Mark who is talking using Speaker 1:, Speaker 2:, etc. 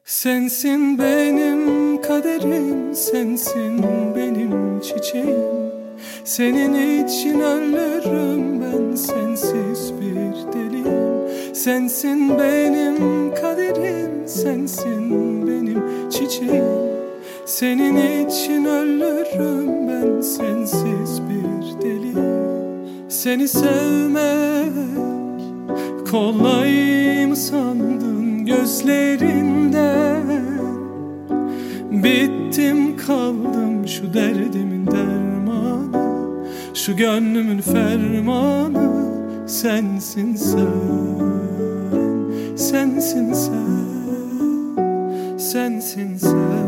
Speaker 1: Sensin benim kaderim, sensin benim çiçeğim. Senin için ölürüm ben, sensiz bir deliyim. Sensin benim kaderim, sensin benim çiçeğim. Senin için ölürüm ben, sensiz bir deliyim. Seni sevmek kolay mı sandın gözlerinden? Bittim kaldım şu derdimin dermanı, şu gönlümün fermanı. Sensin sen, sensin sen, sensin sen.